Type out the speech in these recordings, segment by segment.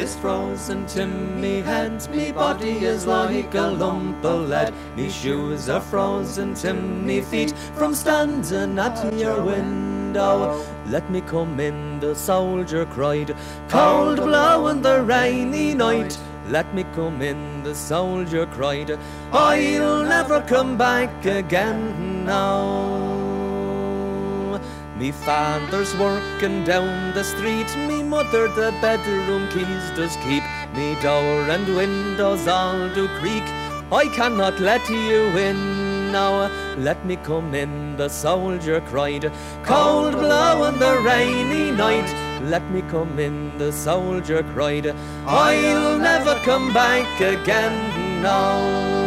is frozen to me head, me body is like a lump of lead, me shoes are frozen to me feet from standing at your window. Let me come in, the soldier cried, cold blowing the rainy night. Let me come in, the soldier cried, I'll never come back again now. Me father's working down the street, me mother the bedroom keys does keep, me door and windows all do creak, I cannot let you in now. Let me come in, the soldier cried, cold blowing the rainy night. Let me come in, the soldier cried, I'll never come back again now.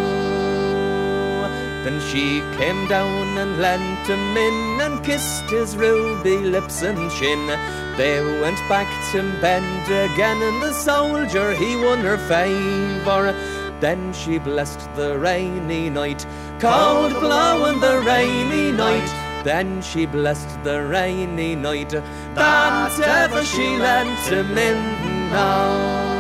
Then she came down and lent him in and kissed his ruby lips and chin. They went back to bed again and the soldier he won her favour. Then she blessed the rainy night, cold blowing the rainy night. Then she blessed the rainy night that ever she lent him in now.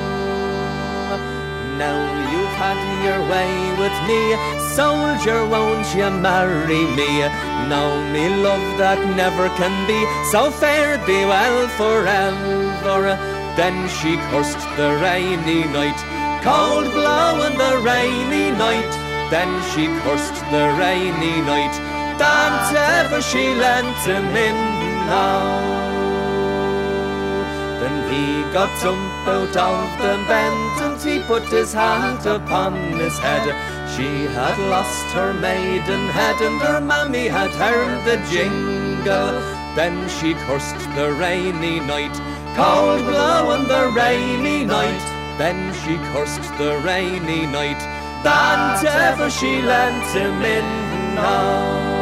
Now you've had your way with me, soldier, won't you marry me? Now me love that never can be, so fare thee well forever. Then she cursed the rainy night, cold blowing the rainy night. Then she cursed the rainy night that ever she lent him in now. Then he got up out of the bed and he put his hat upon his head. She had lost her maidenhead and her mammy had heard the jingle. Then she cursed the rainy night, cold blowing the rainy night. Then she cursed the rainy night that ever she lent him in now.